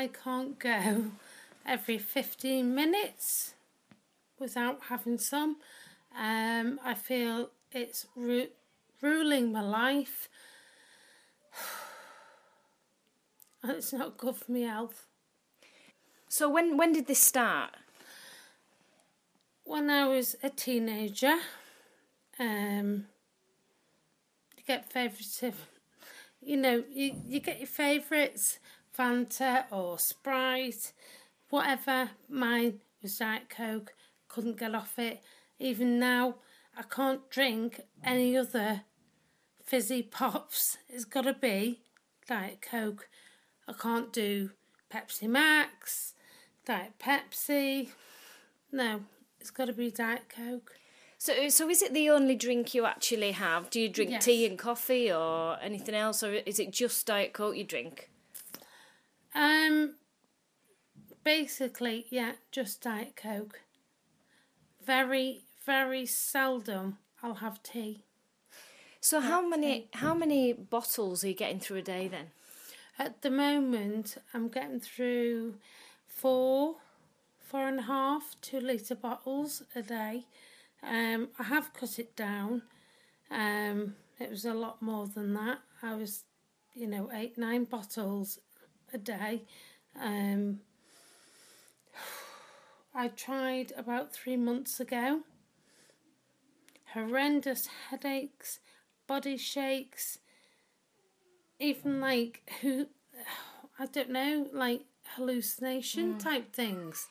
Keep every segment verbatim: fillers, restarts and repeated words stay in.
I can't go every fifteen minutes without having some. Um, I feel it's ru- ruling my life. And it's not good for my health. So when, when did this start? When I was a teenager, um, you get favourites of, you know, you, you get your favourites, Fanta or Sprite, whatever. Mine was Diet Coke, couldn't get off it. Even now, I can't drink any other fizzy pops. It's got to be Diet Coke. I can't do Pepsi Max, Diet Pepsi. No, it's got to be Diet Coke. So, so is it the only drink you actually have? Do you drink Yes. tea and coffee or anything else, or is it just Diet Coke you drink? Um, basically, yeah, just Diet Coke. Very, very seldom I'll have tea. So how many how many bottles are you getting through a day then? At the moment, I'm getting through four, four and a half, two litre bottles a day. Um, I have cut it down. Um, it was a lot more than that. I was, you know, eight, nine bottles a day. Um, I tried about three months ago. Horrendous headaches, body shakes, even like, who, I don't know, like hallucination mm. type things.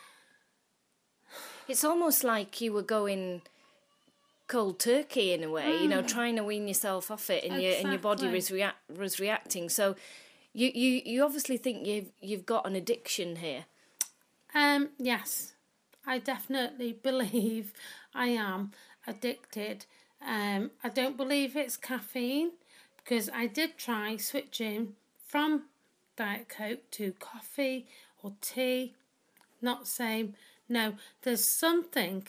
It's almost like you were going cold turkey in a way, mm. you know, trying to wean yourself off it, and exactly. your and your body was react was reacting. So, you, you, you obviously think you've you've got an addiction here. Um, yes, I definitely believe I am addicted. Um, I don't believe it's caffeine, because I did try switching from Diet Coke to coffee or tea. Not same. No, there's something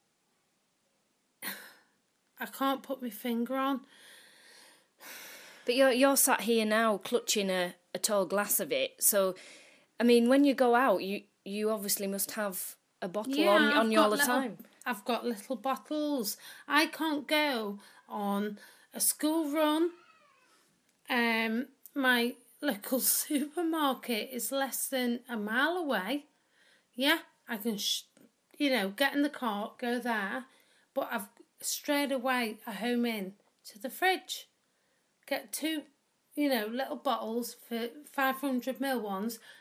I can't put my finger on. But you're you're sat here now clutching a, a tall glass of it. So, I mean, when you go out, you, you obviously must have a bottle yeah, on, on you all the little, time. I've got little bottles. I can't go on a school run. Um, my local supermarket is less than a mile away. Yeah, I can, sh- you know, get in the car, go there, but I've straight away a home in to the fridge. Get two, you know, little bottles for five hundred mil ones,